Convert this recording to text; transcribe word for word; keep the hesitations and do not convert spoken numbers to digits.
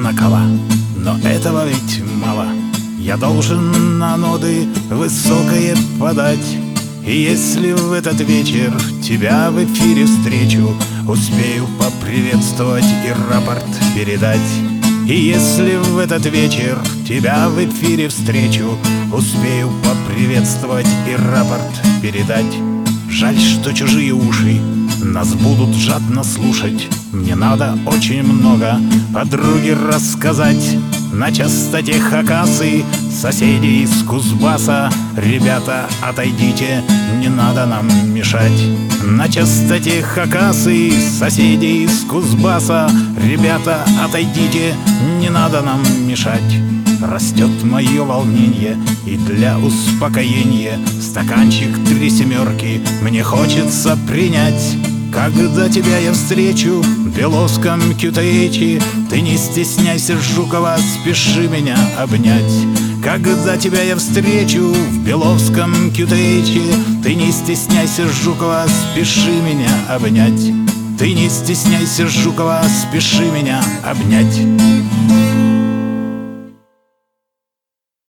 накала. Но этого ведь мало. Я должен на ноды высокое подать. И если в этот вечер тебя в эфире встречу, успею поприветствовать и рапорт передать. И если в этот вечер тебя в эфире встречу, успею поприветствовать и рапорт передать. Жаль, что чужие уши нас будут жадно слушать. Мне надо очень много подруге рассказать. На частоте Хакасы, соседи из Кузбасса, ребята, отойдите, не надо нам мешать. На частоте Хакасы, соседи из Кузбасса, ребята, отойдите, не надо нам мешать. Растет мое волнение, и для успокоения стаканчик три семерки мне хочется принять. Когда тебя я встречу в Беловском кью-ти-эйче, ты не стесняйся, Жукова, спеши меня обнять. Когда тебя я встречу в Беловском кью-ти-эйче, ты не стесняйся, Жукова, спеши меня обнять. Ты не стесняйся, Жукова, спеши меня обнять.